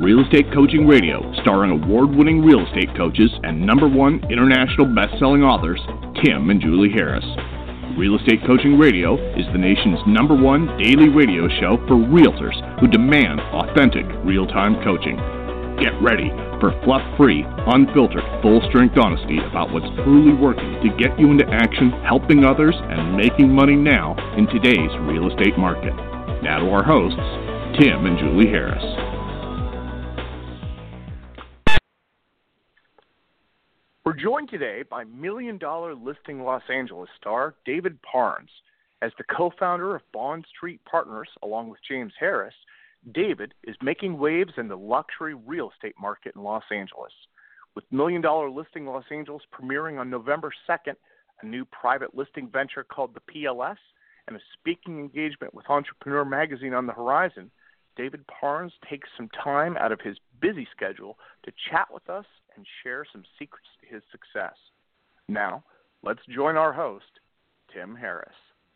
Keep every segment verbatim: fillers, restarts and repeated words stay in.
Real Estate Coaching Radio, starring award-winning real estate coaches and number one international best-selling authors, Tim and Julie Harris. Real Estate Coaching Radio is the nation's number one daily radio show for realtors who demand authentic, real-time coaching. Get ready for fluff-free, unfiltered, full-strength honesty about what's truly working to get you into action, helping others, and making money now in today's real estate market. Now to our hosts, Tim and Julie Harris. We're joined today by Million Dollar Listing Los Angeles star David Parnes. As the co-founder of Bond Street Partners, along with James Harris, David is making waves in the luxury real estate market in Los Angeles. With Million Dollar Listing Los Angeles premiering on November second, a new private listing venture called the P L S, and a speaking engagement with Entrepreneur Magazine on the horizon, David Parnes takes some time out of his busy schedule to chat with us and share some secrets to his success. Now, let's join our host, Tim Harris.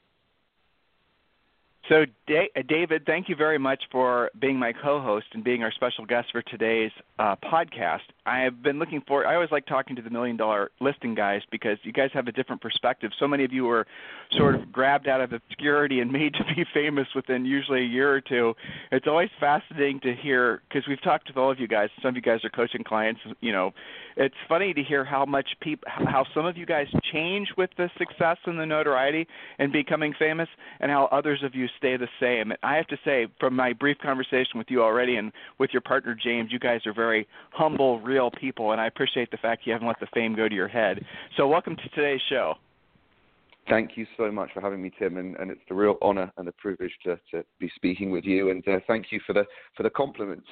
So, David, thank you very much for being my co-host and being our special guest for today's uh, podcast. I have been looking for – I always like talking to the Million Dollar Listing guys because you guys have a different perspective. So many of you were sort of grabbed out of obscurity and made to be famous within usually a year or two. It's always fascinating to hear because we've talked with all of you guys. Some of you guys are coaching clients. You know, it's funny to hear how much people – how some of you guys change with the success and the notoriety and becoming famous, and how others of you stay the same. I have to say, from my brief conversation with you already and with your partner, James, you guys are very humble, real people, and I appreciate the fact you haven't let the fame go to your head. So welcome to today's show. Thank you so much for having me, Tim, and, and it's a real honor and a privilege to, to be speaking with you, and uh, thank you for the for the compliments.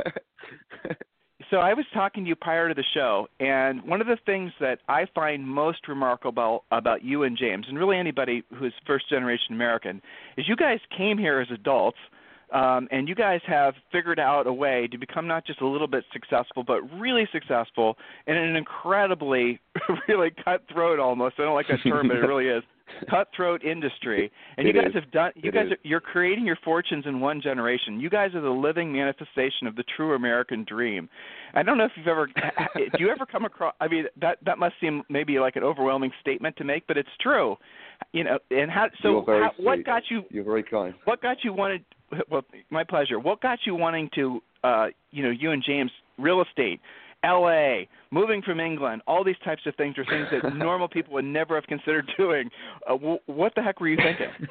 So I was talking to you prior to the show, and one of the things that I find most remarkable about you and James, and really anybody who's first-generation American, is you guys came here as adults, um, and you guys have figured out a way to become not just a little bit successful, but really successful in an incredibly, really cutthroat almost. I don't like that term, but it really is. Cutthroat industry, and it you guys is. have done. You it guys, is. are, you're creating your fortunes in one generation. You guys are the living manifestation of the true American dream. I don't know if you've ever. Do you ever come across? I mean, that that must seem maybe like an overwhelming statement to make, but it's true. You know, and how? So, You're very how, what sweet. got you? You're very kind. What got you wanted? Well, my pleasure. What got you wanting to? Uh, you know, you and James, real estate. L A, moving from England, all these types of things are things that normal people would never have considered doing. Uh, w- what the heck were you thinking?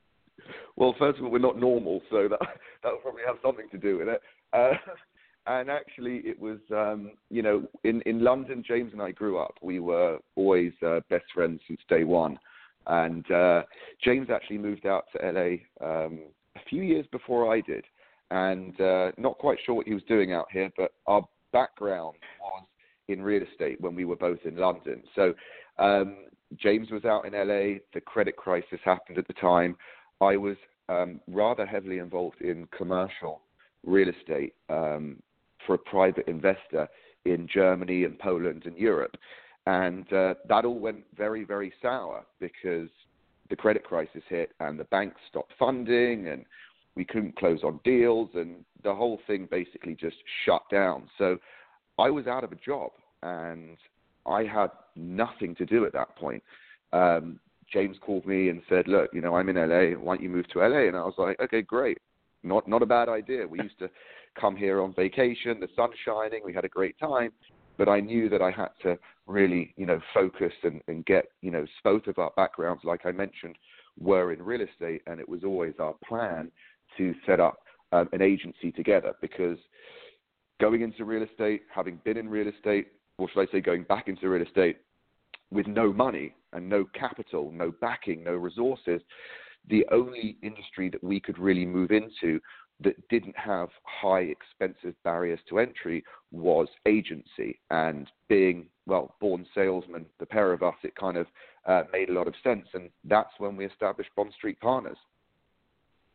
Well, first of all, we're not normal, so that that will probably have something to do with it. Uh, and actually, it was, um, you know, in, in London, James and I grew up. We were always uh, best friends since day one. And uh, James actually moved out to L A um, a few years before I did. And uh, not quite sure what he was doing out here, but our background was in real estate when we were both in London. So um, James was out in L A. The credit crisis happened at the time. I was um, rather heavily involved in commercial real estate um, for a private investor in Germany and Poland and Europe. And uh, that all went very, very sour because the credit crisis hit and the banks stopped funding and we couldn't close on deals, and the whole thing basically just shut down. So I was out of a job, and I had nothing to do at that point. Um, James called me and said, look, you know, I'm in L A. Why don't you move to L A? And I was like, okay, great. Not not a bad idea. We used to come here on vacation, the sun's shining, we had a great time. But I knew that I had to really, you know, focus and, and get, you know, both of our backgrounds, like I mentioned, were in real estate, and it was always our plan to set up um, an agency together, because going into real estate, having been in real estate, or should I say going back into real estate with no money and no capital, no backing, no resources, the only industry that we could really move into that didn't have high expensive barriers to entry was agency. And being, well, born salesmen, the pair of us, it kind of uh, made a lot of sense. And that's when we established Bond Street Partners.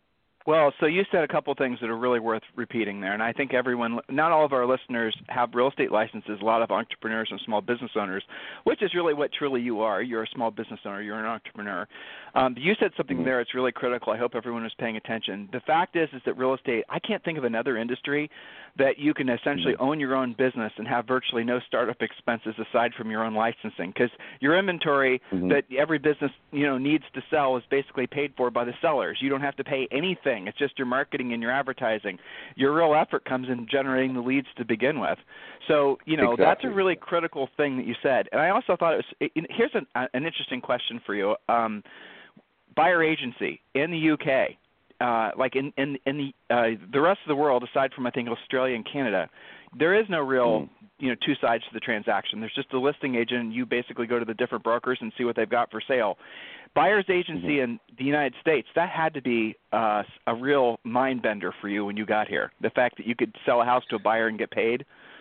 Well, so you said a couple things that are really worth repeating there, and I think everyone, not all of our listeners have real estate licenses. A lot of entrepreneurs and small business owners, which is really what truly you are. You're a small business owner. You're an entrepreneur. Um, you said something there that's really critical. I hope everyone is paying attention. The fact is, is that real estate, I can't think of another industry that you can essentially mm-hmm. own your own business and have virtually no startup expenses aside from your own licensing, because your inventory mm-hmm. that every business you know needs to sell is basically paid for by the sellers. You don't have to pay anything. It's just your marketing and your advertising. Your real effort comes in generating the leads to begin with. So, you know, exactly. that's a really critical thing that you said. And I also thought it was it, here's an, an interesting question for you. Um, buyer agency in the U K, uh, like in, in, in the, uh, the rest of the world, aside from, I think, Australia and Canada, there is no real mm. you know, two sides to the transaction. There's just a listing agent, and you basically go to the different brokers and see what they've got for sale. Buyer's agency mm-hmm. in the United States, that had to be uh, a real mind bender for you when you got here. The fact that you could sell a house to a buyer and get paid.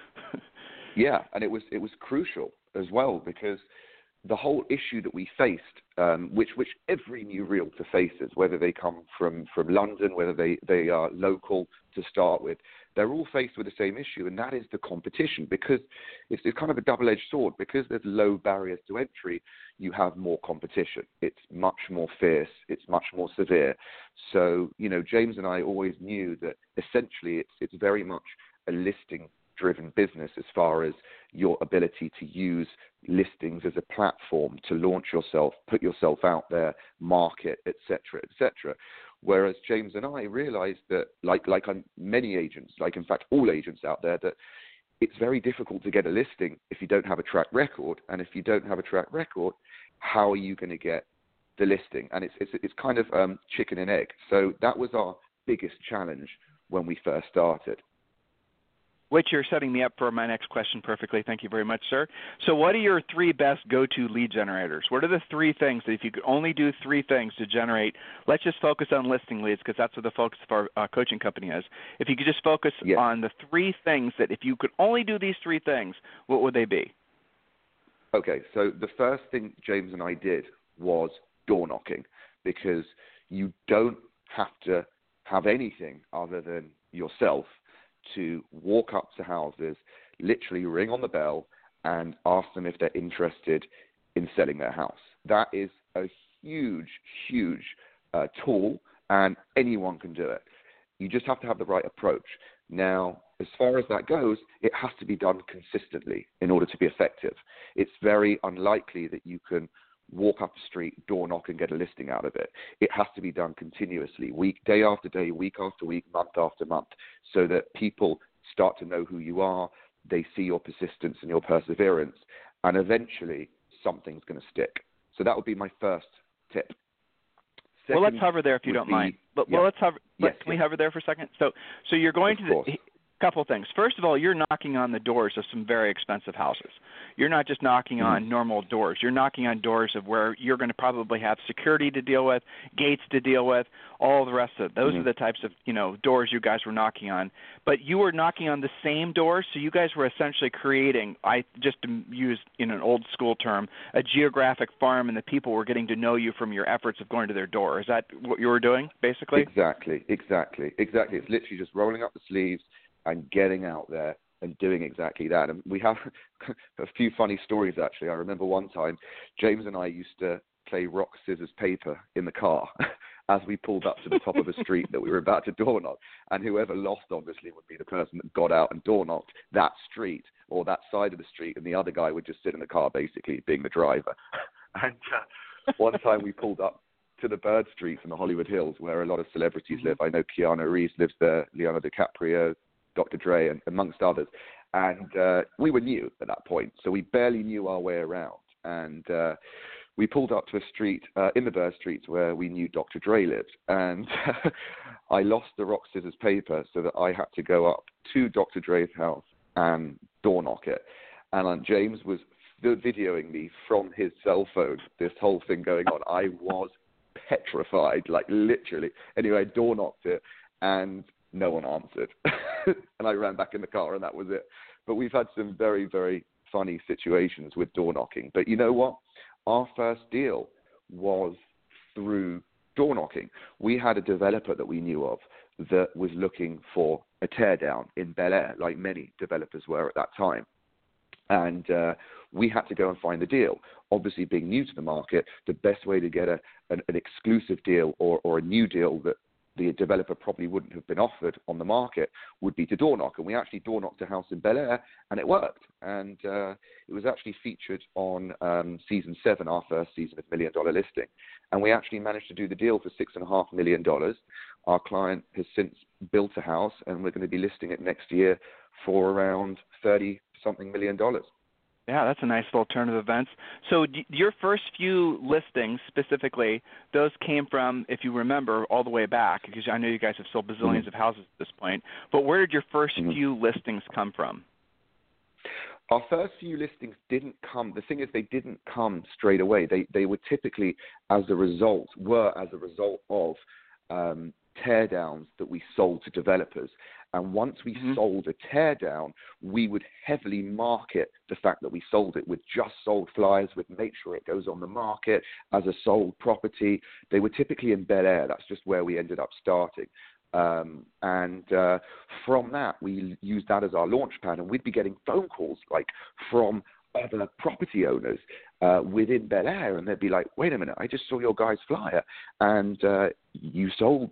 Yeah, and it was it was crucial as well, because the whole issue that we faced, um, which which every new realtor faces, whether they come from, from London, whether they, they are local to start with, they're all faced with the same issue, and that is the competition, because it's, it's kind of a double-edged sword. Because there's low barriers to entry, you have more competition. It's much more fierce. It's much more severe. So, you know, James and I always knew that essentially it's it's very much a listing-driven business as far as your ability to use listings as a platform to launch yourself, put yourself out there, market, et cetera, et cetera. Whereas James and I realized that, like like many agents, like in fact all agents out there, that it's very difficult to get a listing if you don't have a track record. And if you don't have a track record, how are you going to get the listing? And it's it's it's kind of um, chicken and egg. So that was our biggest challenge when we first started. Which you're setting me up for my next question perfectly. Thank you very much, sir. So what are your three best go-to lead generators? What are the three things that if you could only do three things to generate, let's just focus on listing leads because that's what the focus of our uh, coaching company is. If you could just focus yes. on the three things that if you could only do these three things, what would they be? Okay, so the first thing James and I did was door knocking, because you don't have to have anything other than yourself to walk up to houses, literally ring on the bell and ask them if they're interested in selling their house. That is a huge, huge uh, tool, and anyone can do it. You just have to have the right approach. Now, as far as that goes, it has to be done consistently in order to be effective. It's very unlikely that you can walk up the street, door knock, and get a listing out of it. It has to be done continuously, week, day after day, week after week, month after month, so that people start to know who you are, they see your persistence and your perseverance, and eventually something's going to stick. So that would be my first tip. Second, well, let's hover there if you don't be, mind. But, yeah. Well, let's hover. Yes, Can yes. we hover there for a second? So, so you're going of to course. the couple of things. First of all, you're knocking on the doors of some very expensive houses. You're not just knocking mm-hmm. on normal doors. You're knocking on doors of where you're going to probably have security to deal with, gates to deal with, all the rest of it. Those mm-hmm. are the types of, you know, doors you guys were knocking on. But you were knocking on the same doors, so you guys were essentially creating, I just to use in an old school term, a geographic farm, and the people were getting to know you from your efforts of going to their door. Is that what you were doing, basically? Exactly, exactly, exactly. It's literally just rolling up the sleeves and getting out there and doing exactly that. And we have a few funny stories, actually. I remember one time, James and I used to play rock, scissors, paper in the car as we pulled up to the top of a street that we were about to door knock. And whoever lost, obviously, would be the person that got out and door knocked that street or that side of the street, and the other guy would just sit in the car, basically, being the driver. And uh, one time we pulled up to the Bird Streets in the Hollywood Hills, where a lot of celebrities live. I know Keanu Reeves lives there, Leonardo DiCaprio, Doctor Dre, and amongst others. And uh, we were new at that point, so we barely knew our way around. And uh, we pulled up to a street uh, in the Bird Streets where we knew Doctor Dre lived. And I lost the rock, scissors, paper, so that I had to go up to Doctor Dre's house and door knock it. And uh, James was videoing me from his cell phone, this whole thing going on. I was petrified, like literally. Anyway, I door knocked it, and no one answered. And I ran back in the car, and that was it. But we've had some very, very funny situations with door knocking. But you know what? Our first deal was through door knocking. We had a developer that we knew of that was looking for a teardown in Bel Air, like many developers were at that time. And uh, we had to go and find the deal. Obviously, being new to the market, the best way to get a, an, an exclusive deal or, or a new deal that the developer probably wouldn't have been offered on the market would be to door knock. And we actually door knocked a house in Bel Air, and it worked. And uh, it was actually featured on um, season seven, our first season of Million Dollar Listing. And we actually managed to do the deal for six and a half million dollars. Our client has since built a house, and we're going to be listing it next year for around thirty something million dollars. Yeah, that's a nice little turn of events. So d- your first few listings specifically, those came from, if you remember, all the way back, because I know you guys have sold bazillions mm-hmm. of houses at this point, but where did your first mm-hmm. few listings come from? Our first few listings didn't come, the thing is they didn't come straight away. They they were typically as a result, were as a result of um, teardowns that we sold to developers. And once we mm-hmm. sold a teardown, we would heavily market the fact that we sold it with just sold flyers, with make sure it goes on the market as a sold property. They were typically in Bel Air. That's just where we ended up starting. Um, and uh, from that, we used that as our launch pad, and we'd be getting phone calls like from other property owners uh, within Bel Air, and they'd be like, wait a minute, I just saw your guy's flyer, and uh, you sold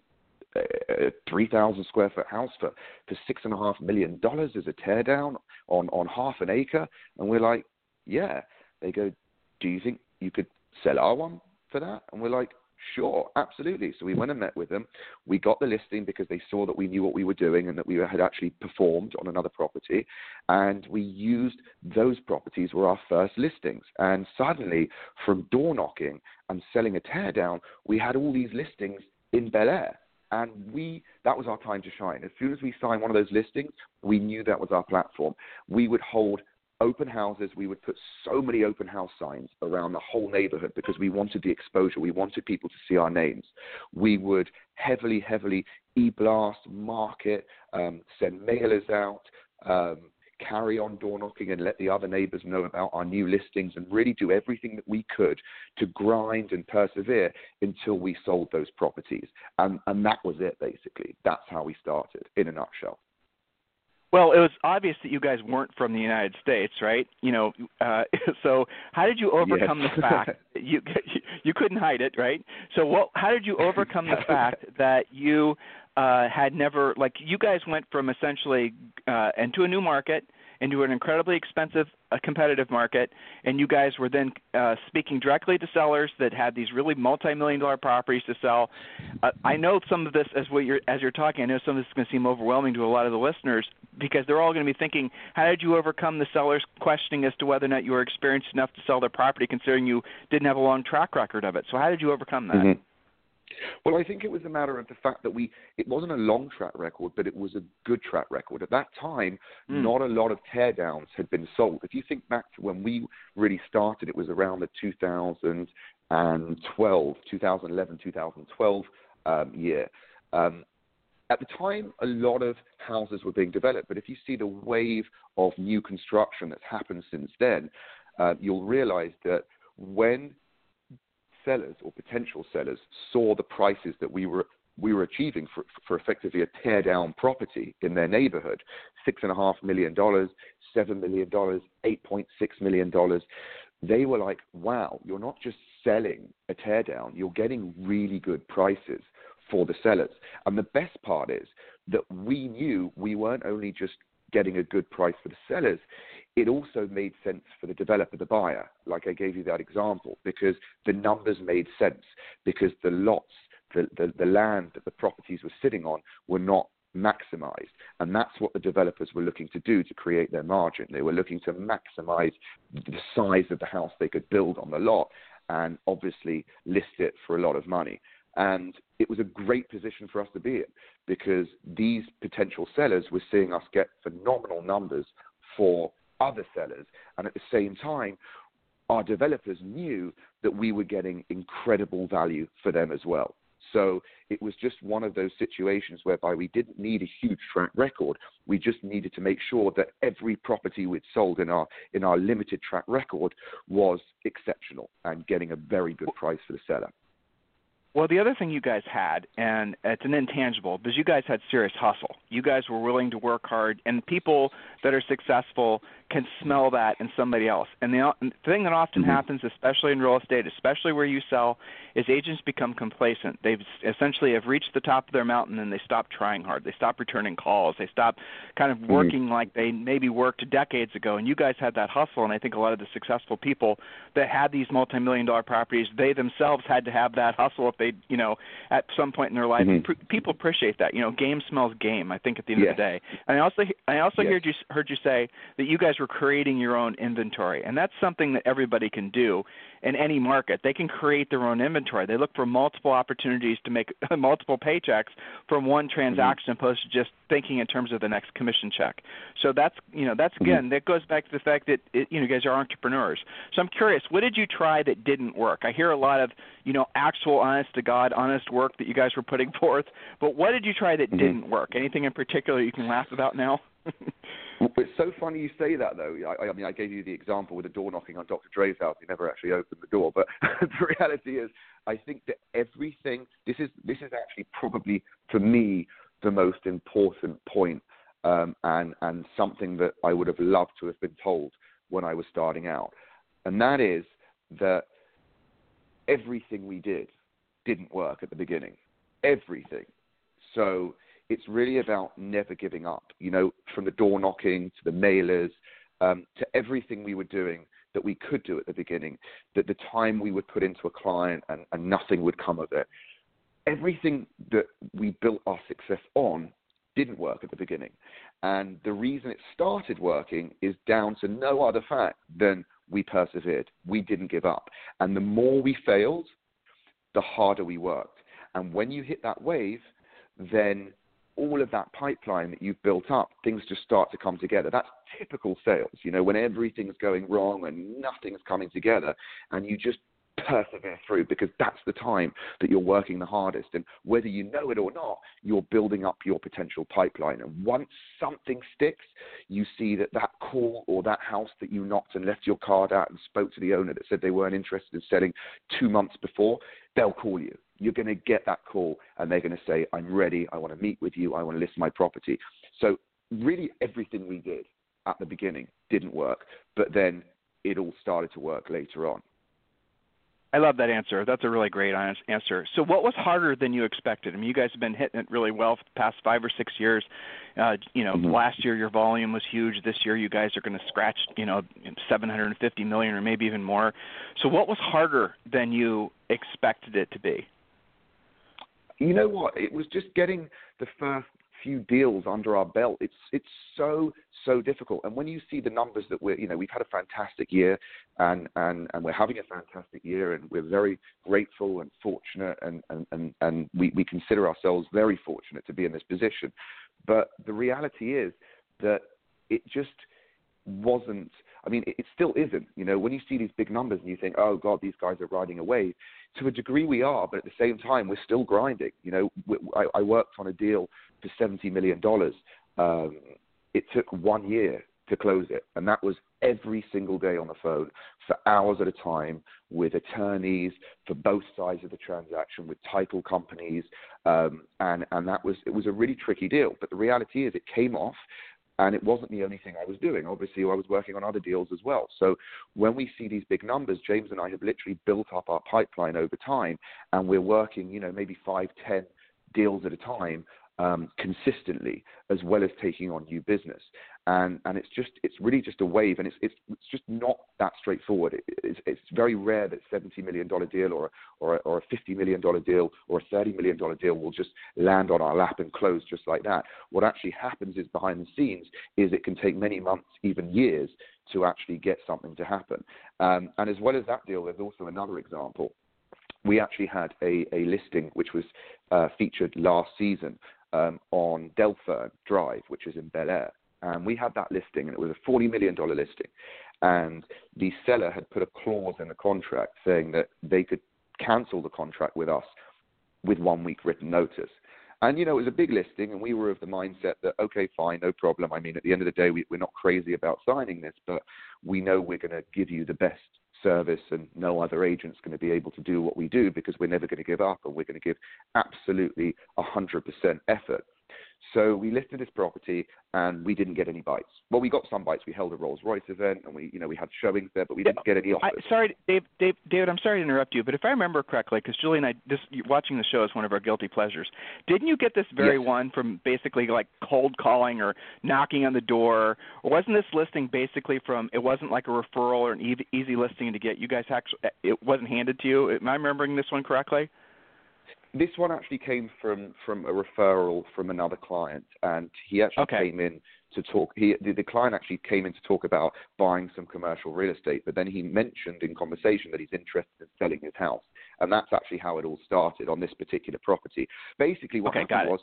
a three thousand square foot house for, for six and a half million dollars as a teardown on, on half an acre. And we're like, yeah. They go, do you think you could sell our one for that? And we're like, sure, absolutely. So we went and met with them. We got the listing because they saw that we knew what we were doing and that we had actually performed on another property. And we used those properties were our first listings. And suddenly, from door knocking and selling a teardown, we had all these listings in Bel Air. And we that was our time to shine. As soon as we signed one of those listings, we knew that was our platform. We would hold open houses. We would put so many open house signs around the whole neighborhood because we wanted the exposure. We wanted people to see our names. We would heavily, heavily e-blast, market, um, send mailers out, um, carry on door knocking and let the other neighbors know about our new listings, and really do everything that we could to grind and persevere until we sold those properties. And, and that was it, basically. That's how we started, in a nutshell. Well, it was obvious that you guys weren't from the United States, right? You know, uh, so how did you overcome yes. the fact that you you couldn't hide it, right? So what? How did you overcome the fact that you uh, had never, like, you guys went from essentially uh, into a new market, into an incredibly expensive, uh, competitive market, and you guys were then uh, speaking directly to sellers that had these really multi-million dollar properties to sell. Uh, I know some of this, as what you're as you're talking, I know some of this is going to seem overwhelming to a lot of the listeners because they're all going to be thinking, how did you overcome the sellers questioning as to whether or not you were experienced enough to sell their property, considering you didn't have a long track record of it? So how did you overcome that? Mm-hmm. Well, I think it was a matter of the fact that we, it wasn't a long track record, but it was a good track record. At that time, mm. not a lot of teardowns had been sold. If you think back to when we really started, it was around the two thousand twelve, two thousand eleven, two thousand twelve um, year. Um, at the time, a lot of houses were being developed, but if you see the wave of new construction that's happened since then, uh, you'll realize that when sellers or potential sellers saw the prices that we were we were achieving for, for effectively a tear down property in their neighborhood, six and a half million dollars, seven million dollars, eight point six million dollars, they were like, wow, you're not just selling a tear down, you're getting really good prices for the sellers. And the best part is that we knew we weren't only just getting a good price for the sellers, it also made sense for the developer, the buyer, like I gave you that example, because the numbers made sense, because the lots, the, the, the land that the properties were sitting on were not maximized. And that's what the developers were looking to do to create their margin. They were looking to maximize the size of the house they could build on the lot and obviously list it for a lot of money. And it was a great position for us to be in, because these potential sellers were seeing us get phenomenal numbers for other sellers. And at the same time, our developers knew that we were getting incredible value for them as well. So it was just one of those situations whereby we didn't need a huge track record. We just needed to make sure that every property we'd sold in our in our limited track record was exceptional and getting a very good price for the seller. Well, the other thing you guys had, and it's an intangible, because you guys had serious hustle. You guys were willing to work hard, and people that are successful can smell that in somebody else. And the, the thing that often mm-hmm. happens, especially in real estate, especially where you sell, is agents become complacent. They essentially have reached the top of their mountain, and they stop trying hard. They stop returning calls. They stop kind of working mm-hmm. like they maybe worked decades ago. And you guys had that hustle, and I think a lot of the successful people that had these multi-million dollar properties, they themselves had to have that hustle if they, you know, at some point in their life. Mm-hmm. Pr- people appreciate that. You know, game smells game, I think, at the end yes. of the day. And I also I also yes. heard you heard you say that you guys were creating your own inventory, and that's something that everybody can do in any market. They can create their own inventory. They look for multiple opportunities to make multiple paychecks from one transaction, mm-hmm. opposed to just thinking in terms of the next commission check. So that's, you know, that's again, mm-hmm. that goes back to the fact that it, you know, you guys are entrepreneurs. So I'm curious, what did you try that didn't work? I hear a lot of, you know, actual honest to God, honest work that you guys were putting forth, but what did you try that mm-hmm. didn't work? Anything in particular you can laugh about now? Well, it's so funny you say that, though. I, I mean, I gave you the example with the door knocking on Doctor Dre's house. He never actually opened the door. But the reality is, I think that everything, this is this is actually probably, for me, the most important point, um, and, and something that I would have loved to have been told when I was starting out. And that is that everything we did didn't work at the beginning. Everything. So it's really about never giving up, you know, from the door knocking to the mailers, um, to everything we were doing that we could do at the beginning, that the time we would put into a client and, and nothing would come of it. Everything that we built our success on didn't work at the beginning. And the reason it started working is down to no other fact than we persevered. We didn't give up. And the more we failed, the harder we worked. And when you hit that wave, then all of that pipeline that you've built up, things just start to come together. That's typical sales, you know, when everything's going wrong and nothing's coming together, and you just persevere through, because that's the time that you're working the hardest. And whether you know it or not, you're building up your potential pipeline. And once something sticks, you see that that call or that house that you knocked and left your card out and spoke to the owner that said they weren't interested in selling two months before, they'll call you. You're going to get that call, and they're going to say, I'm ready, I want to meet with you, I want to list my property. So really everything we did at the beginning didn't work, but then it all started to work later on. I love that answer. That's a really great answer. So what was harder than you expected? I mean, you guys have been hitting it really well for the past five or six years. Uh, you know, mm-hmm. last year your volume was huge. This year you guys are going to scratch, you know, seven hundred fifty million or maybe even more. So what was harder than you expected it to be? You know what? It was just getting the first few deals under our belt. It's it's so so difficult. And when you see the numbers that we're, you know, we've had a fantastic year, and and and we're having a fantastic year, and we're very grateful and fortunate, and and and, and we, we consider ourselves very fortunate to be in this position. But the reality is that it just wasn't. I mean, it, it still isn't. You know, when you see these big numbers and you think, oh God, these guys are riding a wave. To a degree, we are, but at the same time, we're still grinding. You know, we, I, I worked on a deal for seventy million dollars. Um, it took one year to close it, and that was every single day on the phone for hours at a time with attorneys for both sides of the transaction, with title companies, um, and and that was it was a really tricky deal. But the reality is, it came off. And it wasn't the only thing I was doing. Obviously, I was working on other deals as well. So when we see these big numbers, James and I have literally built up our pipeline over time, and we're working, you know, maybe five, ten deals at a time um, consistently, as well as taking on new business. And and it's just it's really just a wave, and it's it's, it's just not that straightforward. It, it's, it's very rare that seventy million dollars deal or or or a fifty million dollars deal or a thirty million dollars deal will just land on our lap and close just like that. What actually happens is, behind the scenes, is it can take many months, even years, to actually get something to happen. Um, and as well as that deal, there's also another example. We actually had a, a listing which was uh, featured last season um, on Delfern Drive, which is in Bel Air. And we had that listing, and it was a forty million dollars listing. And the seller had put a clause in the contract saying that they could cancel the contract with us with one week written notice. And, you know, it was a big listing, and we were of the mindset that, okay, fine, no problem. I mean, at the end of the day, we, we're not crazy about signing this, but we know we're going to give you the best service, and no other agent's going to be able to do what we do because we're never going to give up, and we're going to give absolutely one hundred percent effort. So we listed this property, and we didn't get any bites. Well, we got some bites. We held a Rolls-Royce event, and we, you know, we had showings there, but we didn't get any offers. I, sorry, Dave, Dave, David, I'm sorry to interrupt you, but if I remember correctly, because Julie and I, this, watching the show is one of our guilty pleasures. Didn't you get this very yes. one from basically like cold calling or knocking on the door? Or wasn't this listing basically from, it wasn't like a referral or an easy, easy listing to get? You guys actually, it wasn't handed to you? Am I remembering this one correctly? This one actually came from, from a referral from another client, and he actually okay. came in to talk. He, the, the client actually came in to talk about buying some commercial real estate, but then he mentioned in conversation that he's interested in selling his house, and that's actually how it all started on this particular property. Basically, what okay, happened was,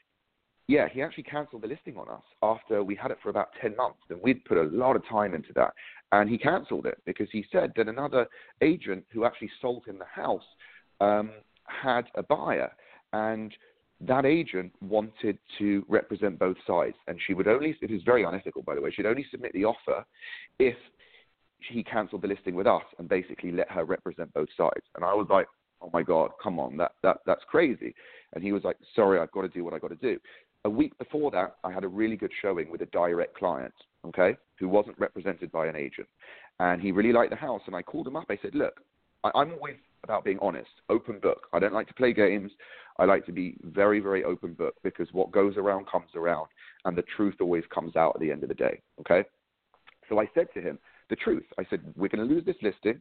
yeah, he actually cancelled the listing on us after we had it for about ten months, and we'd put a lot of time into that, and he cancelled it because he said that another agent who actually sold him the house um, had a buyer, and that agent wanted to represent both sides, and she would only, it is very unethical, by the way, she'd only submit the offer if he cancelled the listing with us and basically let her represent both sides. And I was like, oh my God, come on, that, that that's crazy. And he was like, sorry, I've got to do what I've got to do. A week before that, I had a really good showing with a direct client, okay, who wasn't represented by an agent. And he really liked the house, and I called him up. I said, look, I, I'm always about being honest, open book. I don't like to play games. I like to be very, very open book, because what goes around comes around, and the truth always comes out at the end of the day, okay? So I said to him the truth. I said, we're going to lose this listing,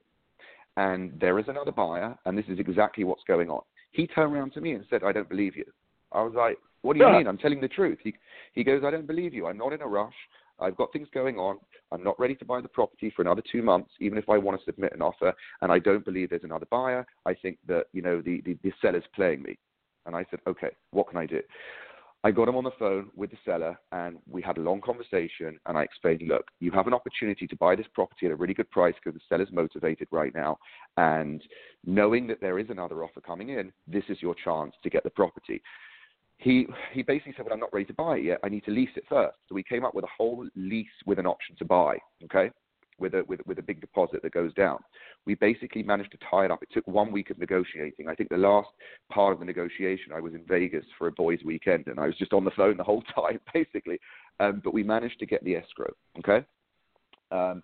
and there is another buyer, and this is exactly what's going on. He turned around to me and said, I don't believe you. I was like, what do you yeah. mean? I'm telling the truth. He, he goes, I don't believe you. I'm not in a rush. I've got things going on. I'm not ready to buy the property for another two months, even if I want to submit an offer, and I don't believe there's another buyer. I think that, you know, the, the, the seller's playing me. And I said, okay, what can I do? I got him on the phone with the seller, and we had a long conversation, and I explained, look, you have an opportunity to buy this property at a really good price because the seller's motivated right now, and knowing that there is another offer coming in, this is your chance to get the property. He he basically said, well, I'm not ready to buy it yet. I need to lease it first. So we came up with a whole lease with an option to buy, okay, with a, with, with a big deposit that goes down. We basically managed to tie it up. It took one week of negotiating. I think the last part of the negotiation, I was in Vegas for a boys' weekend, and I was just on the phone the whole time, basically. Um, but we managed to get the escrow, okay? Um,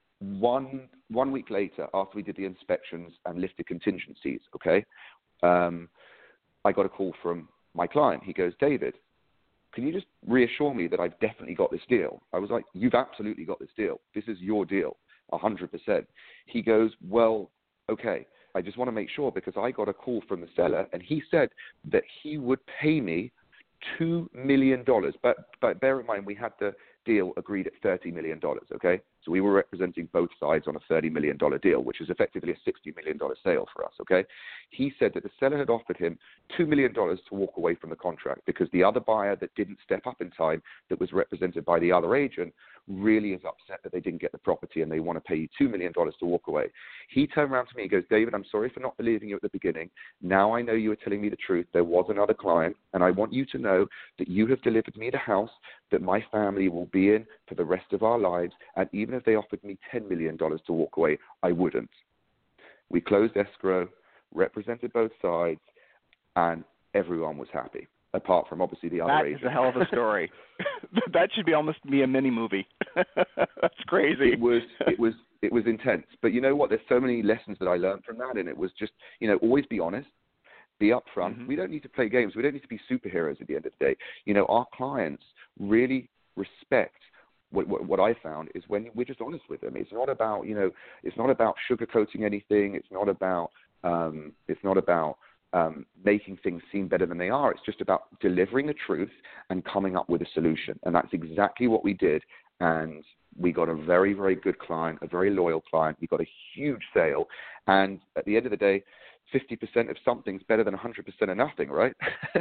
one one week later, after we did the inspections and lifted contingencies, okay, um, I got a call from my client. He goes, David, can you just reassure me that I've definitely got this deal? I was like, you've absolutely got this deal. This is your deal, one hundred percent. He goes, well, okay, I just want to make sure, because I got a call from the seller, and he said that he would pay me two million dollars. But, but bear in mind, we had the deal agreed at thirty million dollars, okay? So we were representing both sides on a thirty million dollars deal, which is effectively a sixty million dollars sale for us, okay? He said that the seller had offered him two million dollars to walk away from the contract because the other buyer that didn't step up in time, that was represented by the other agent, really is upset that they didn't get the property, and they want to pay you two million dollars to walk away. He turned around to me and goes, David, I'm sorry for not believing you at the beginning. Now I know you were telling me the truth. There was another client, and I want you to know that you have delivered me the house that my family will be in for the rest of our lives, and even if they offered me ten million dollars to walk away, I wouldn't. We closed escrow, represented both sides, and everyone was happy, apart from obviously the other that agent. That is a hell of a story. That should be almost be a mini movie. That's crazy. It was, it was, it was intense. But you know what? There's so many lessons that I learned from that, and it was just, you know, always be honest, be upfront. Mm-hmm. We don't need to play games. We don't need to be superheroes at the end of the day. You know, our clients really respect. What, what, what I found is when we're just honest with them. It's not about, you know, it's not about sugarcoating anything. It's not about, um, it's not about um, making things seem better than they are. It's just about delivering the truth and coming up with a solution. And that's exactly what we did. And we got a very, very good client, a very loyal client. We got a huge sale. And at the end of the day, fifty percent of something's better than one hundred percent of nothing, right?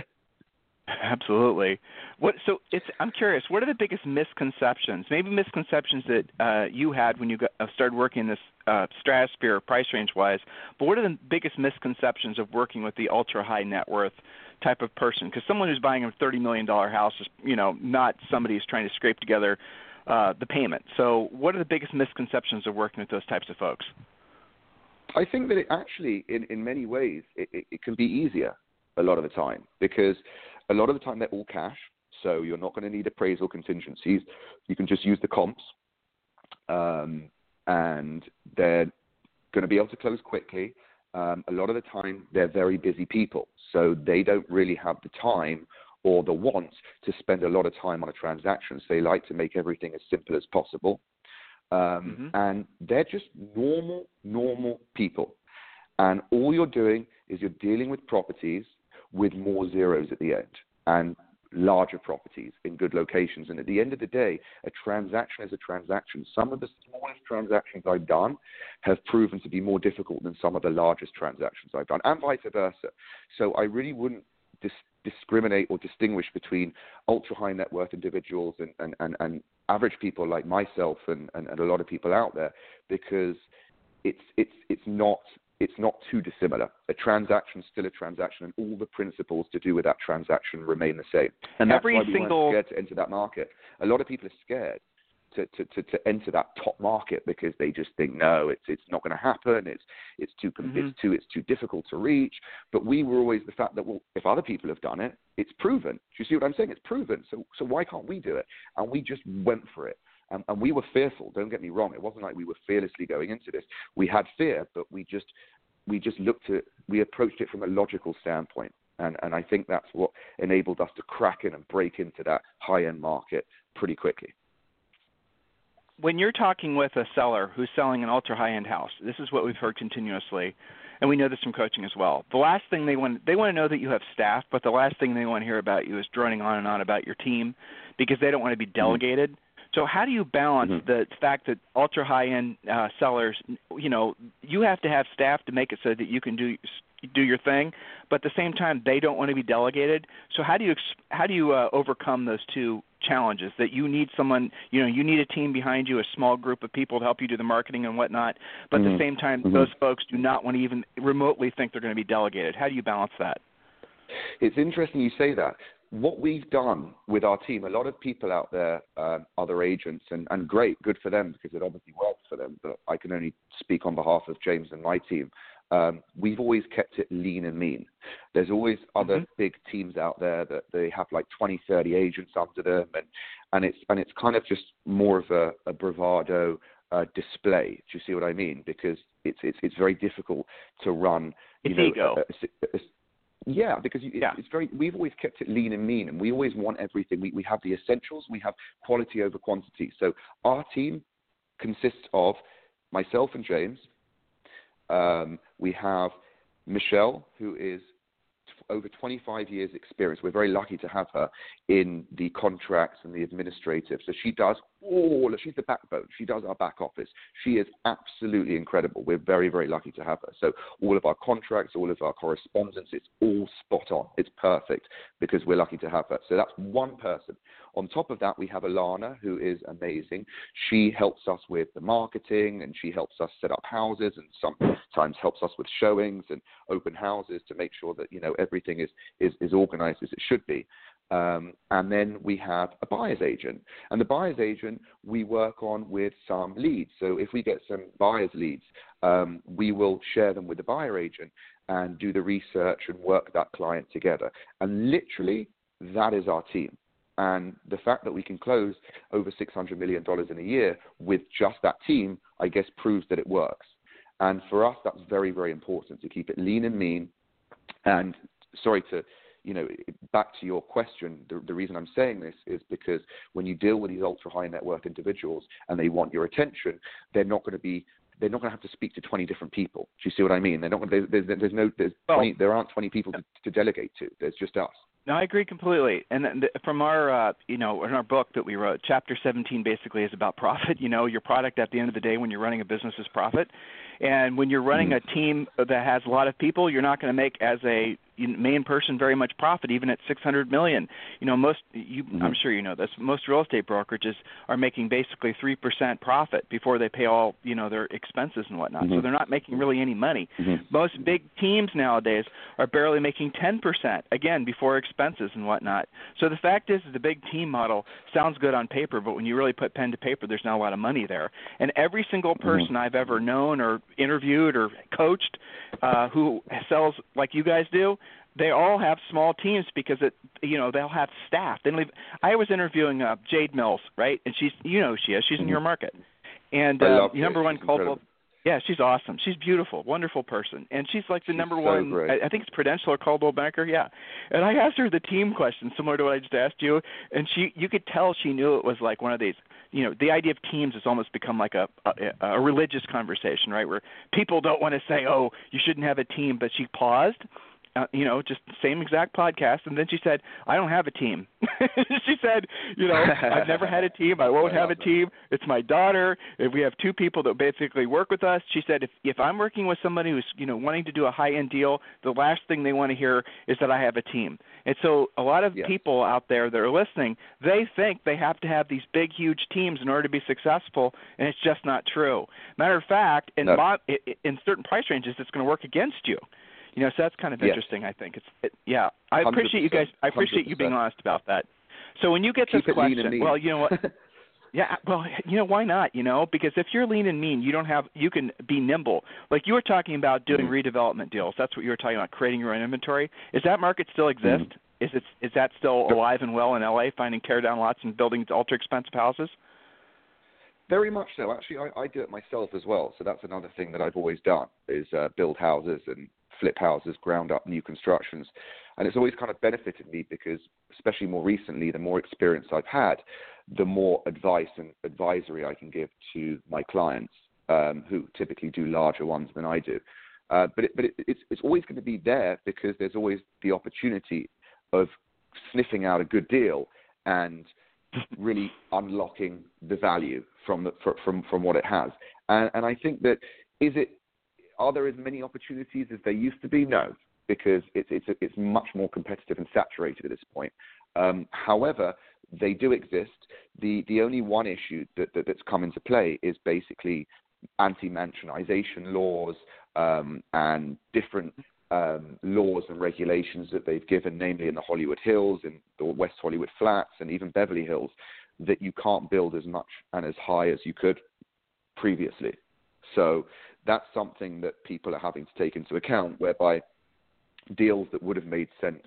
Absolutely. What? So it's. I'm curious. What are the biggest misconceptions? Maybe misconceptions that uh, you had when you got, uh, started working in this uh, stratosphere, price range wise. But what are the biggest misconceptions of working with the ultra high net worth type of person? Because someone who's buying a thirty million dollars house is, you know, not somebody who's trying to scrape together uh, the payment. So what are the biggest misconceptions of working with those types of folks? I think that it actually, in, in many ways, it, it, it can be easier a lot of the time, because a lot of the time they're all cash, so you're not going to need appraisal contingencies. You can just use the comps, um, and they're going to be able to close quickly. Um, a lot of the time they're very busy people, so they don't really have the time or the want to spend a lot of time on a transaction. So they like to make everything as simple as possible. Um, mm-hmm. And they're just normal, normal people. And all you're doing is you're dealing with properties with more zeros at the end and larger properties in good locations. And at the end of the day, a transaction is a transaction. Some of the smallest transactions I've done have proven to be more difficult than some of the largest transactions I've done, and vice versa. So I really wouldn't dis- discriminate or distinguish between ultra-high net worth individuals and, and, and, and average people like myself and, and, and a lot of people out there, because it's it's it's not it's not too dissimilar. A transaction is still a transaction, and all the principles to do with that transaction remain the same. And that's Every why we single... weren't scared to enter that market. A lot of people are scared to, to, to, to enter that top market because they just think, no, it's it's not going to happen. It's it's too mm-hmm. it's too it's too difficult to reach. But we were always the fact that, well, if other people have done it, it's proven. Do you see what I'm saying? It's proven. So so why can't we do it? And we just went for it. Um, and we were fearful. Don't get me wrong. It wasn't like we were fearlessly going into this. We had fear, but we just we just looked at we approached it from a logical standpoint. And and I think that's what enabled us to crack in and break into that high-end market pretty quickly. When you're talking with a seller who's selling an ultra high-end house, this is what we've heard continuously, and we know this from coaching as well. The last thing they want, they want to know that you have staff, but the last thing they want to hear about you is droning on and on about your team, because they don't want to be delegated. Mm-hmm. So how do you balance mm-hmm. the fact that ultra high-end uh, sellers, you know, you have to have staff to make it so that you can do do your thing, but at the same time they don't want to be delegated. So how do you how do you uh, overcome those two challenges? That you need someone, you know, you need a team behind you, a small group of people to help you do the marketing and whatnot, but mm-hmm. at the same time mm-hmm. those folks do not want to even remotely think they're going to be delegated. How do you balance that? It's interesting you say that. What we've done with our team, a lot of people out there, uh, other agents, and, and great, good for them because it obviously works for them, but I can only speak on behalf of James and my team. Um, we've always kept it lean and mean. There's always other mm-hmm. big teams out there that they have like twenty, thirty agents under them, and, and it's and it's kind of just more of a, a bravado uh, display. Do you see what I mean? Because it's it's it's very difficult to run. You it's know, ego. A, a, a, Yeah, because it's, yeah. it's very. We've always kept it lean and mean, and we always want everything. We we have the essentials. We have quality over quantity. So our team consists of myself and James. Um, we have Michelle, who is t- over twenty-five years experience. We're very lucky to have her in the contracts and the administrative. So she does all, she's the backbone. She does our back office. She is absolutely incredible. We're very, very lucky to have her. So all of our contracts, all of our correspondence, it's all spot on. It's perfect because we're lucky to have her. So that's one person. On top of that, we have Alana, who is amazing. She helps us with the marketing, and she helps us set up houses, and sometimes helps us with showings and open houses to make sure that, you know, everything is, is, is organized as it should be. Um, and then we have a buyer's agent. And the buyer's agent, we work on with some leads. So if we get some buyer's leads, um, we will share them with the buyer agent and do the research and work that client together. And literally, that is our team. And the fact that we can close over six hundred million dollars in a year with just that team, I guess, proves that it works. And for us, that's very, very important to keep it lean and mean. And sorry to, you know, back to your question, the, the reason I'm saying this is because when you deal with these ultra high net worth individuals and they want your attention, they're not going to be, they're not going to have to speak to twenty different people. Do you see what I mean? They're not going to, there's, there's no, there's twenty, there aren't twenty people to, to delegate to. There's just us. No, I agree completely. And th- from our, uh, you know, in our book that we wrote, Chapter seventeen basically is about profit. You know, your product at the end of the day when you're running a business is profit. And when you're running mm-hmm. a team that has a lot of people, you're not going to make as a main person very much profit, even at six hundred million dollars. You know, most you, mm-hmm. I'm sure you know this. Most real estate brokerages are making basically three percent profit before they pay all you know their expenses and whatnot. Mm-hmm. So they're not making really any money. Mm-hmm. Most big teams nowadays are barely making ten percent again before expenses and whatnot. So the fact is, the big team model sounds good on paper, but when you really put pen to paper, there's not a lot of money there. And every single person mm-hmm. I've ever known or interviewed or coached uh, who sells like you guys do, they all have small teams because it, you know, they'll have staff. They don't leave. I was interviewing uh, Jade Mills, right? And she's, you know, who she is. She's mm-hmm. in your market. And uh, number one Coldwell. Yeah, she's awesome. She's beautiful, wonderful person, and she's like the she's number so one. I, I think it's Prudential or Coldwell Banker. Yeah, and I asked her the team question, similar to what I just asked you, and she, you could tell she knew it was like one of these. You know, the idea of teams has almost become like a a, a religious conversation, right? Where people don't want to say, "Oh, you shouldn't have a team," but she paused. Uh, you know, just same exact podcast, and then she said, "I don't have a team." She said, "You know, I've never had a team. I won't have a team. It's my daughter. If we have two people that basically work with us." She said, "If if I'm working with somebody who's you know wanting to do a high end deal, the last thing they want to hear is that I have a team." And so, a lot of yes. people out there that are listening, they think they have to have these big, huge teams in order to be successful, and it's just not true. Matter of fact, in no. mo- in certain price ranges, it's going to work against you. You know, so that's kind of yes. interesting, I think. It's it, yeah, I appreciate you guys. I appreciate you being honest about that. So when you get Keep this question, well, you know what? yeah, well, you know, why not? You know, because if you're lean and mean, you don't have, you can be nimble. Like you were talking about doing mm-hmm. redevelopment deals. That's what you were talking about, creating your own inventory. Is that market still exist? Mm-hmm. Is it is that still alive and well in L A, finding tear down lots and building ultra expensive houses? Very much so. Actually, I, I do it myself as well. So that's another thing that I've always done is uh, build houses and flip houses, ground up new constructions. And it's always kind of benefited me because, especially more recently, the more experience I've had, the more advice and advisory I can give to my clients um, who typically do larger ones than I do. Uh, but it, but it, it's, it's always going to be there because there's always the opportunity of sniffing out a good deal and really unlocking the value from the, from from what it has. And, and I think that is it. Are there as many opportunities as there used to be? No, because it's it's it's much more competitive and saturated at this point. Um, however, they do exist. The the only one issue that, that that's come into play is basically anti-mansionization laws um, and different um, laws and regulations that they've given, namely in the Hollywood Hills, in the West Hollywood Flats, and even Beverly Hills, that you can't build as much and as high as you could previously. So that's something that people are having to take into account, whereby deals that would have made sense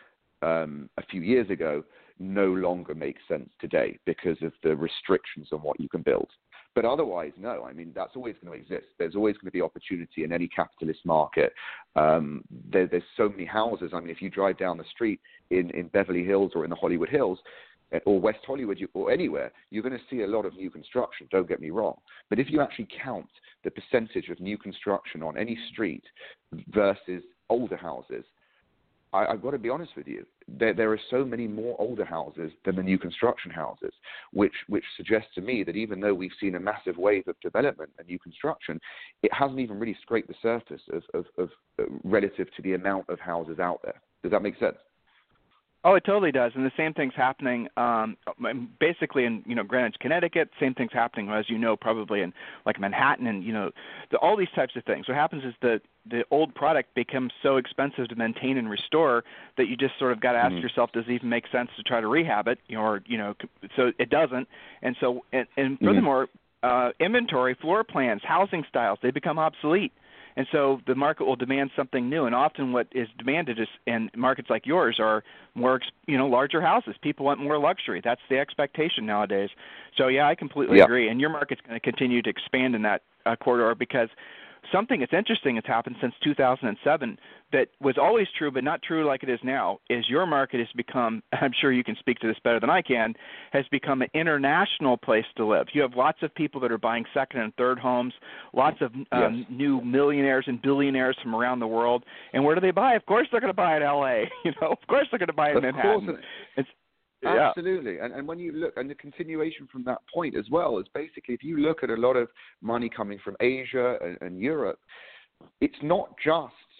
um, a few years ago no longer make sense today because of the restrictions on what you can build. But otherwise, no. I mean, that's always going to exist. There's always going to be opportunity in any capitalist market. Um, there, there's so many houses. I mean, if you drive down the street in, in Beverly Hills or in the Hollywood Hills, or West Hollywood, or anywhere, you're going to see a lot of new construction, don't get me wrong. But if you actually count the percentage of new construction on any street versus older houses, I, I've got to be honest with you, there, there are so many more older houses than the new construction houses, which, which suggests to me that even though we've seen a massive wave of development and new construction, it hasn't even really scraped the surface of, of, of uh, relative to the amount of houses out there. Does that make sense? Oh, it totally does, and the same thing's happening um, basically in you know Greenwich, Connecticut. Same thing's happening, as you know, probably in like Manhattan, and you know the, all these types of things. What happens is that the old product becomes so expensive to maintain and restore that you just sort of got to ask mm-hmm. yourself, does it even make sense to try to rehab it? Or you know, so it doesn't. And so, and, and mm-hmm. furthermore, uh, inventory, floor plans, housing styles, they become obsolete. And so the market will demand something new, and often what is demanded is, in markets like yours, are more, you know, larger houses. People want more luxury. That's the expectation nowadays. So yeah, I completely yep. agree. And your market's going to continue to expand in that uh, corridor because something that's interesting has happened since two thousand seven that was always true but not true like it is now, is your market has become, I'm sure you can speak to this better than I can, has become an international place to live. You have lots of people that are buying second and third homes, lots of um, yes. new millionaires and billionaires from around the world. And where do they buy? Of course they're going to buy in L A. You know, of course they're going to buy in of Manhattan. Course. It's, Absolutely. Yeah. And, and when you look, and the continuation from that point as well, is basically if you look at a lot of money coming from Asia and, and Europe, it's not just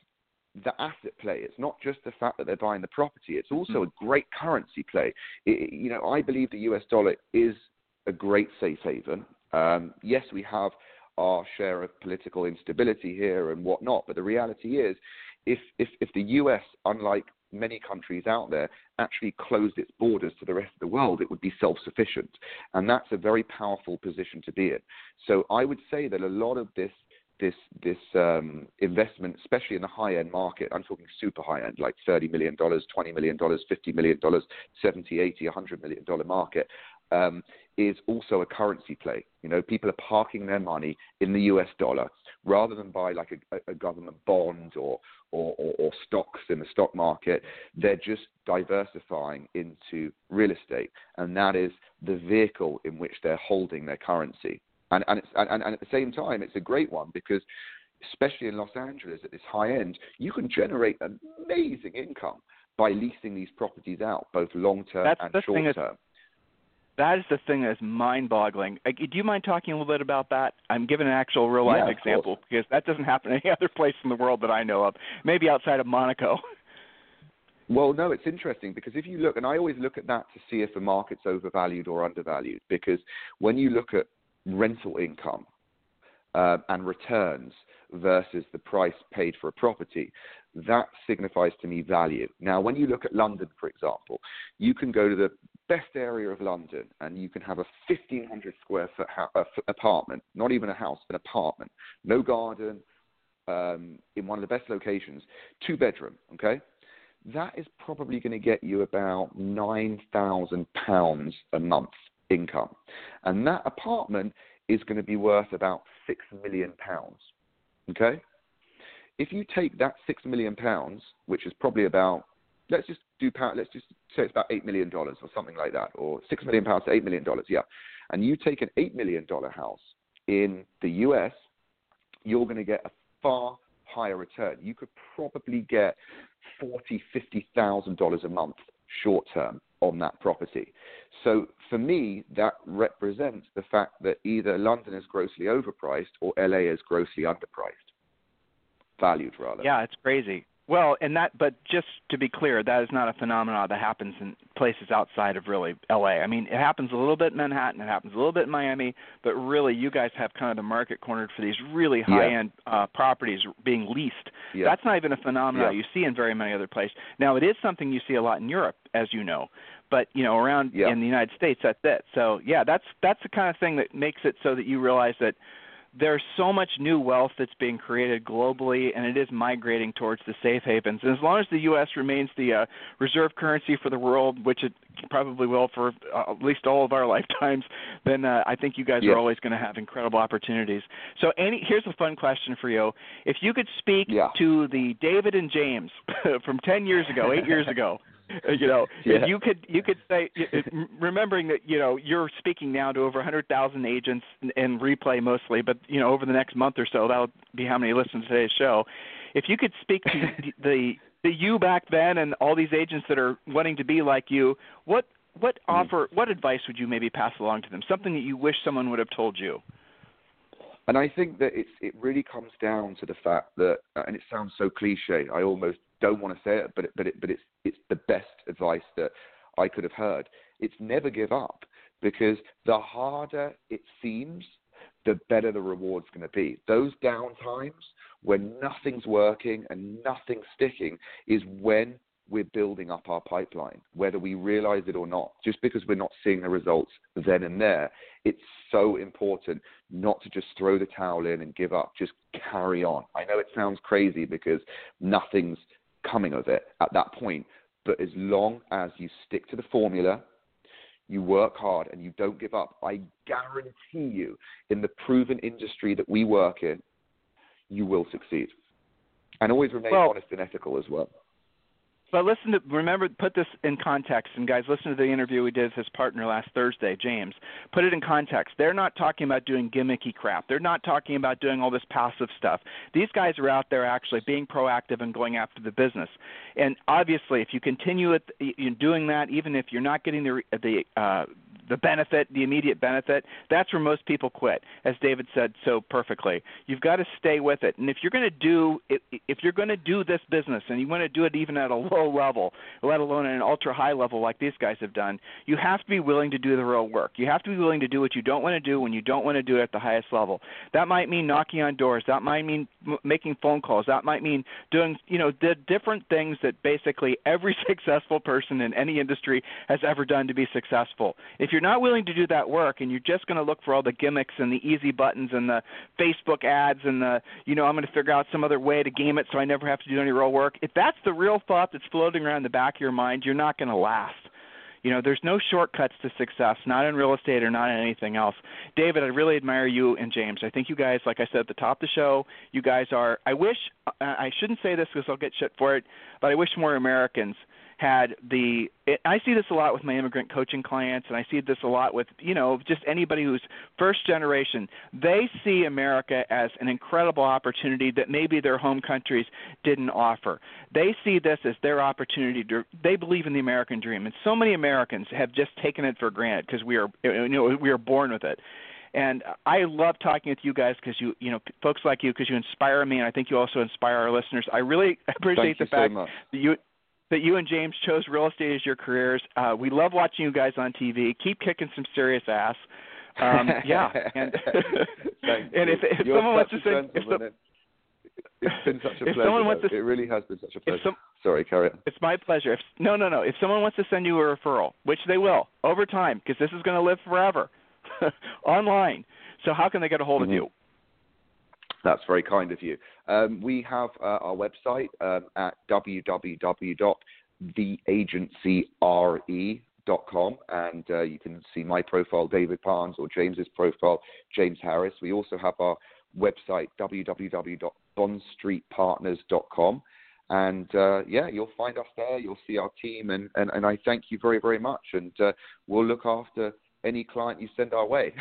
the asset play. It's not just the fact that they're buying the property. It's also a great currency play. It, you know, I believe the U S dollar is a great safe haven. Um, yes, we have our share of political instability here and whatnot, but the reality is, if if, if the U S, unlike many countries out there, actually closed its borders to the rest of the world, it would be self-sufficient. And that's a very powerful position to be in. So I would say that a lot of this this this um, investment, especially in the high-end market, I'm talking super high-end, like thirty million dollars, twenty million dollars, fifty million dollars, seventy, eighty, one hundred million dollars market, um, is also a currency play. You know, people are parking their money in the U S dollar rather than buy like a, a government bond or, or, or, or stocks in the stock market. They're just diversifying into real estate, and that is the vehicle in which they're holding their currency. And, and, it's, and, and at the same time, it's a great one because, especially in Los Angeles at this high end, you can generate amazing income by leasing these properties out, both long-term That's and the thing is- short-term. That is the thing that's mind-boggling. Do you mind talking a little bit about that? I'm giving an actual real-life Yeah, example course. because that doesn't happen any other place in the world that I know of, maybe outside of Monaco. Well, no, it's interesting because if you look, and I always look at that to see if a market's overvalued or undervalued, because when you look at rental income uh, and returns versus the price paid for a property, that signifies to me value. Now, when you look at London, for example, you can go to the best area of London and you can have a fifteen hundred square foot ha- uh, apartment, not even a house, an apartment, no garden, um, in one of the best locations, two bedroom, okay? That is probably going to get you about nine thousand pounds a month income. And that apartment is going to be worth about six million pounds, okay? If you take that six million pounds, which is probably about, let's just do, let's just say it's about eight million dollars or something like that, or six million pounds to eight million dollars, yeah. And you take an eight million dollars house in the U S, you're going to get a far higher return. You could probably get forty thousand dollars, fifty thousand dollars a month short term on that property. So for me, that represents the fact that either London is grossly overpriced or L A is grossly underpriced. Valued, rather. Yeah, it's crazy. Well, and that, but just to be clear, that is not a phenomenon that happens in places outside of really L A. I mean, it happens a little bit in Manhattan, it happens a little bit in Miami, but really you guys have kind of the market cornered for these really high-end yeah. uh, properties being leased. Yeah. That's not even a phenomenon yeah. you see in very many other places. Now, it is something you see a lot in Europe, as you know, but, you know, around yeah. in the United States, that's it. So, yeah, that's that's the kind of thing that makes it so that you realize that there's so much new wealth that's being created globally, and it is migrating towards the safe havens. And as long as the U S remains the uh, reserve currency for the world, which it probably will for uh, at least all of our lifetimes, then uh, I think you guys yeah. are always going to have incredible opportunities. So Andy, here's a fun question for you. If you could speak yeah. to the David and James from ten years ago, eight years ago, you know, yeah. you could you could say, remembering that, you know, you're speaking now to over one hundred thousand agents in replay mostly, but, you know, over the next month or so, that'll be how many listen to today's show. If you could speak to the the you back then and all these agents that are wanting to be like you, what what offer, what advice would you maybe pass along to them? Something that you wish someone would have told you? And I think that it's, it really comes down to the fact that, and it sounds so cliche, I almost don't want to say it, but it, but it, but it's it's the best advice that I could have heard. It's never give up, because the harder it seems, the better the reward's going to be. Those down times when nothing's working and nothing's sticking is when we're building up our pipeline, whether we realize it or not. Just because we're not seeing the results then and there, it's so important not to just throw the towel in and give up. Just carry on. I know it sounds crazy because nothing's coming of it at that point, but as long as you stick to the formula, you work hard and you don't give up, I guarantee you, in the proven industry that we work in, you will succeed. And always remain well, honest and ethical as well. But listen to, remember, put this in context. And guys, listen to the interview we did with his partner last Thursday, James. Put it in context. They're not talking about doing gimmicky crap. They're not talking about doing all this passive stuff. These guys are out there actually being proactive and going after the business. And obviously, if you continue it, you're doing that, even if you're not getting the the uh, the benefit, the immediate benefit, that's where most people quit, as David said so perfectly. You've got to stay with it. And if you're going to do if, if you're going to do this business and you want to do it even at a low level, let alone at an ultra high level like these guys have done, you have to be willing to do the real work. You have to be willing to do what you don't want to do when you don't want to do it at the highest level. That might mean knocking on doors. That might mean m- making phone calls. That might mean doing, you know, the different things that basically every successful person in any industry has ever done to be successful. If you're not willing to do that work and you're just going to look for all the gimmicks and the easy buttons and the Facebook ads and the, you know, I'm going to figure out some other way to game it so I never have to do any real work, if that's the real thought that's floating around the back of your mind, you're not going to last. You know, there's no shortcuts to success, not in real estate or not in anything else. David, I really admire you and James. I think you guys, like I said at the top of the show, you guys are, I wish, I shouldn't say this because I'll get shit for it, but I wish more Americans had the, it, I see this a lot with my immigrant coaching clients, and I see this a lot with, you know, just anybody who's first generation. They see America as an incredible opportunity that maybe their home countries didn't offer. They see this as their opportunity to, they believe in the American dream. And so many Americans have just taken it for granted because we are, you know, we are born with it. And I love talking with you guys because you, you know, folks like you, because you inspire me, and I think you also inspire our listeners. I really appreciate the fact so that you, that you and James chose real estate as your careers. Uh, we love watching you guys on T V. Keep kicking some serious ass. Um, yeah, and and if, if someone wants to send, if some, it's been such a if pleasure. Someone wants to, it really has been such a pleasure. Some, Sorry, carry on. It's my pleasure. If, no, no, no. If someone wants to send you a referral, which they will over time, because this is going to live forever, online. So how can they get a hold mm-hmm. of you? That's very kind of you. Um, we have uh, our website um, at w w w dot the agency r e dot com, and uh, you can see my profile, David Parnes, or James's profile, James Harris. We also have our website, w w w dot bond street partners dot com, and uh, yeah, you'll find us there. You'll see our team, and, and, and I thank you very, very much, and uh, we'll look after any client you send our way.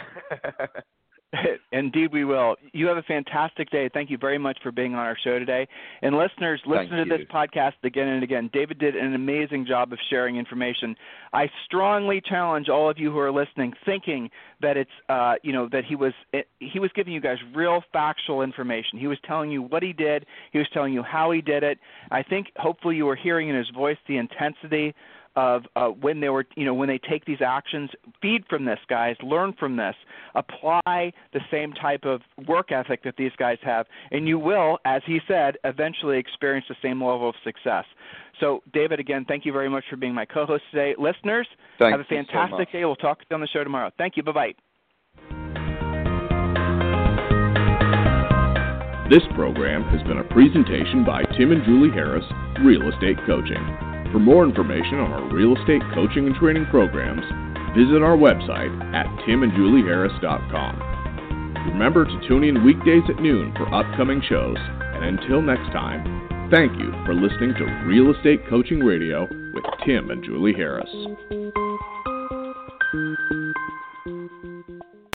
Indeed, we will. You have a fantastic day. Thank you very much for being on our show today. And listeners, listen Thank to you. this podcast again and again. David did an amazing job of sharing information. I strongly challenge all of you who are listening, thinking that it's, uh, you know, that he was it, he was giving you guys real factual information. He was telling you what he did. He was telling you how he did it. I think hopefully you were hearing in his voice the intensity of uh, when they were, you know, when they take these actions. Feed from this, guys. Learn from this. Apply the same type of work ethic that these guys have, and you will, as he said, eventually experience the same level of success. So, David, again, thank you very much for being my co-host today. Listeners, Thank have a fantastic so day. We'll talk on the show tomorrow. Thank you. Bye-bye. This program has been a presentation by Tim and Julie Harris, Real Estate Coaching. For more information on our real estate coaching and training programs, visit our website at tim and julie harris dot com. Remember to tune in weekdays at noon for upcoming shows, and until next time, thank you for listening to Real Estate Coaching Radio with Tim and Julie Harris.